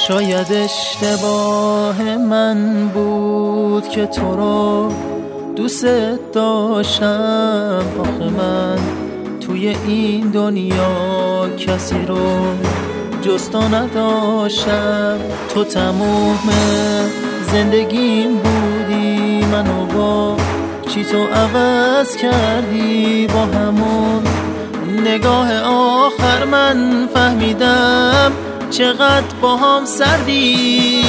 شاید اشتباه من بود که تو رو دوست داشتم. آخه من توی این دنیا کسی رو جز تو نداشتم. تو تموم زندگیم بودی، منو با چی تو عوض کردی. با همون نگاه آخر من فهمیدم چقدر با هم سردی.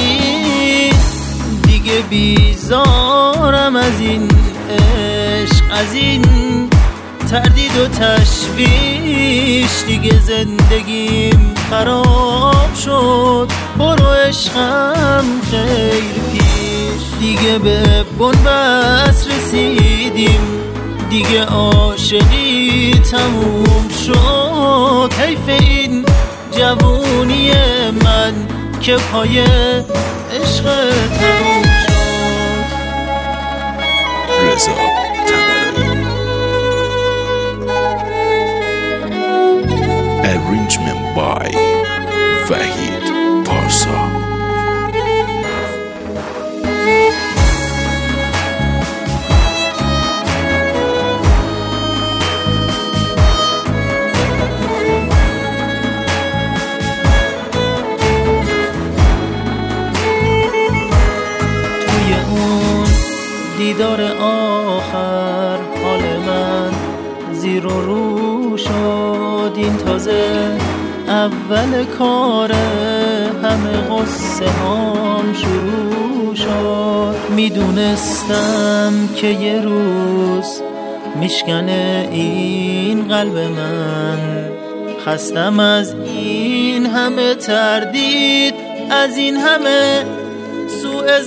دیگه بیزارم از این عشق، از این تردید و تشویش. دیگه زندگیم خراب شد، برو عشقم خیر پیش. دیگه به بنبست رسیدیم، دیگه عاشقی تموم شد. حیف این جوونی من که پای عشق تموم شد. رضا طبرانی. Arrangement by وحید پارسا. دیدار آخر حال من زیر و رو شد. این تازه اول کاره، همه قصه هام شروع شد. میدونستم که یه روز میشکنه این قلب من. خستم از این همه تردید، از این همه سوء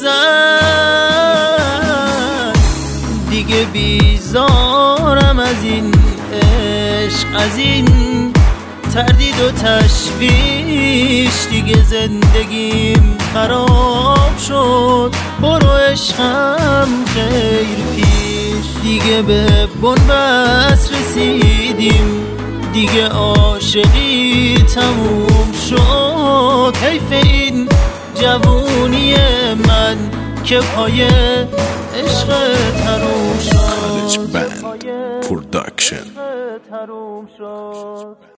ظن. دیگه بیزارم از این عشق، از این تردید و تشویش. دیگه زندگیم خراب شد، برو عشقم خیر پیش. دیگه به بنبست رسیدیم، دیگه عاشقی تموم شد. حیف این جوونی من که پای عشق تموم شد. College Band Production.